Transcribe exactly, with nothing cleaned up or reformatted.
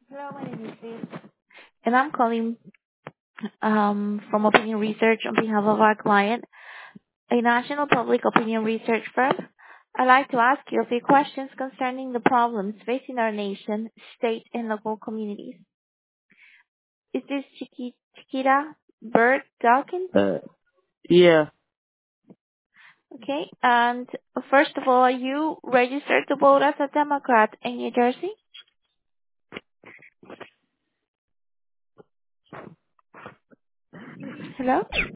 Hello, my name is Liz, and I'm calling um, from Opinion Research on behalf of our client, a national public opinion research firm. I'd like to ask you a few questions concerning the problems facing our nation, state, and local communities. Is this Chiqui- Chiquita Bird Dawkins? Uh, yeah, Okay, and first of all, are you registered to vote as a Democrat in New Jersey? Hello?